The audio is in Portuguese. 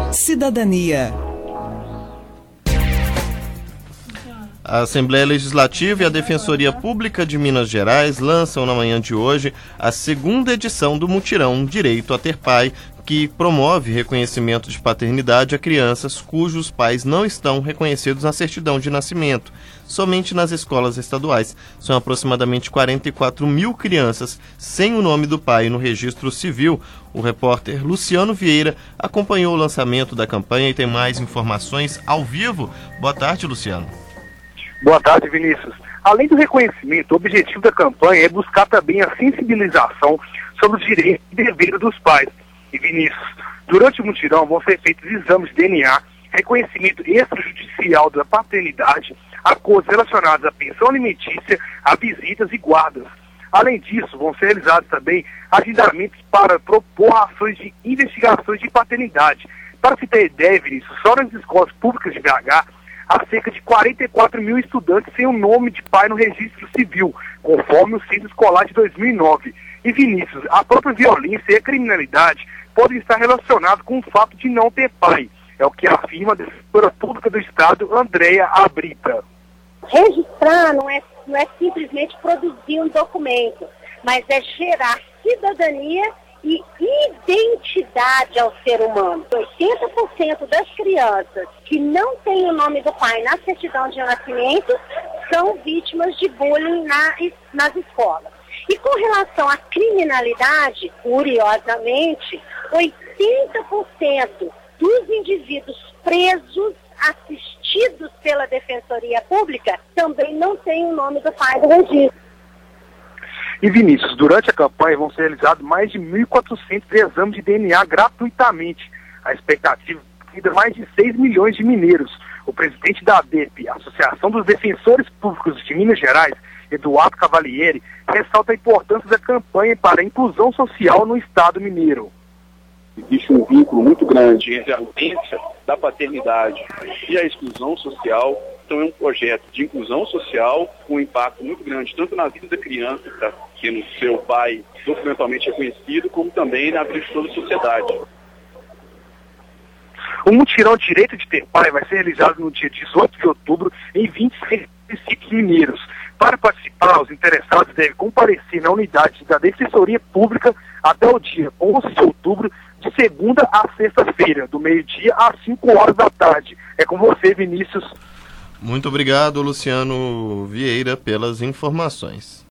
Cidadania. A Assembleia Legislativa e a Defensoria Pública de Minas Gerais lançam na manhã de hoje a segunda edição do mutirão Direito a Ter Pai, que promove reconhecimento de paternidade a crianças cujos pais não estão reconhecidos na certidão de nascimento, somente nas escolas estaduais. São aproximadamente 44 mil crianças sem o nome do pai no registro civil. O repórter Luciano Vieira acompanhou o lançamento da campanha e tem mais informações ao vivo. Boa tarde, Luciano. Boa tarde, Vinícius. Além do reconhecimento, o objetivo da campanha é buscar também a sensibilização sobre os direitos e deveres dos pais. E, Vinícius, durante o mutirão vão ser feitos exames de DNA, reconhecimento extrajudicial da paternidade, acordos relacionados à pensão alimentícia, a visitas e guardas. Além disso, vão ser realizados também agendamentos para propor ações de investigações de paternidade. Para se ter ideia, Vinícius, só nas escolas públicas de BH, há cerca de 44 mil estudantes sem o nome de pai no registro civil, conforme o censo escolar de 2009. E, Vinícius, a própria violência e a criminalidade podem estar relacionados com o fato de não ter pai. É o que afirma a Defensora Pública do Estado, Andréia Abrita. Registrar não é simplesmente produzir um documento, mas é gerar cidadania e identidade ao ser humano. 80% das crianças que não têm o nome do pai na certidão de nascimento são vítimas de bullying nas escolas. E com relação à criminalidade, curiosamente, 80% dos indivíduos presos, assistidos pela Defensoria Pública, também não têm o nome do pai do registro. E, Vinícius, durante a campanha vão ser realizados mais de 1.400 exames de DNA gratuitamente. A expectativa é de mais de 6 milhões de mineiros. O presidente da ADEP, Associação dos Defensores Públicos de Minas Gerais, Eduardo Cavalieri, ressalta a importância da campanha para a inclusão social no Estado mineiro. Existe um vínculo muito grande entre a ausência da paternidade e a exclusão social. Então é um projeto de inclusão social com um impacto muito grande, tanto na vida da criança, que no seu pai documentalmente reconhecido, como também na vida de toda a sociedade. O mutirão Direito de Ter Pai vai ser realizado no dia 18 de outubro em 26 municípios mineiros. Para participar, os interessados devem comparecer na unidade da Defensoria Pública até o dia 11 de outubro, de segunda a sexta-feira, do meio-dia às 5 horas da tarde. É com você, Vinícius. Muito obrigado, Luciano Vieira, pelas informações.